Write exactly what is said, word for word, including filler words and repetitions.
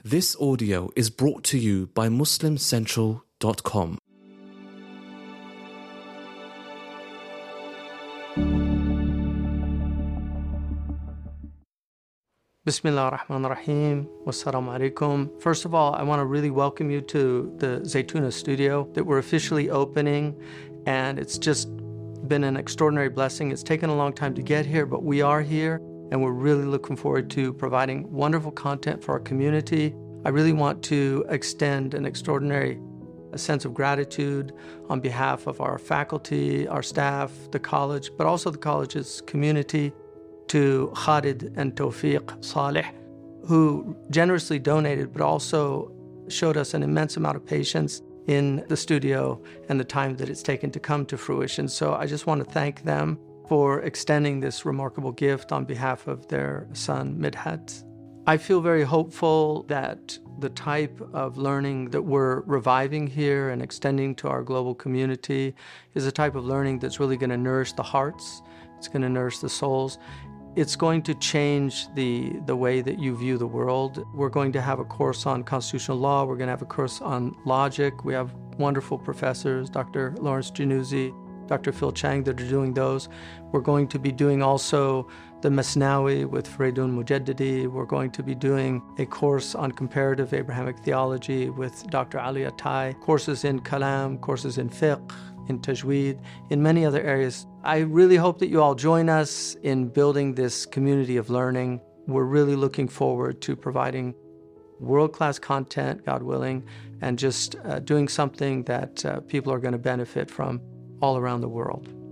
This audio is brought to you by Muslim Central dot com. Bismillah ar-Rahman ar-Rahim. Wassalamu alaikum. First of all, I want to really welcome you to the Zaytuna studio that we're officially opening, and it's just been an extraordinary blessing. It's taken a long time to get here, but we are here, and we're really looking forward to providing wonderful content for our community. I really want to extend an extraordinary a sense of gratitude on behalf of our faculty, our staff, the college, but also the college's community, to Khalid and Tawfiq Saleh, who generously donated, but also showed us an immense amount of patience in the studio and the time that it's taken to come to fruition. So I just want to thank them for extending this remarkable gift on behalf of their son, Midhat. I feel very hopeful that the type of learning that we're reviving here and extending to our global community is a type of learning that's really going to nourish the hearts, it's going to nourish the souls. It's going to change the, the way that you view the world. We're going to have a course on constitutional law. We're going to have a course on logic. We have wonderful professors, Doctor Lawrence Januzzi, Doctor Phil Chang, that are doing those. We're going to be doing also the Masnawi with Faridun Mujaddidi. We're going to be doing a course on comparative Abrahamic theology with Doctor Ali Attai, courses in Kalam, courses in fiqh, in tajweed, in many other areas. I really hope that you all join us in building this community of learning. We're really looking forward to providing world-class content, God willing, and just uh, doing something that uh, people are going to benefit from all around the world.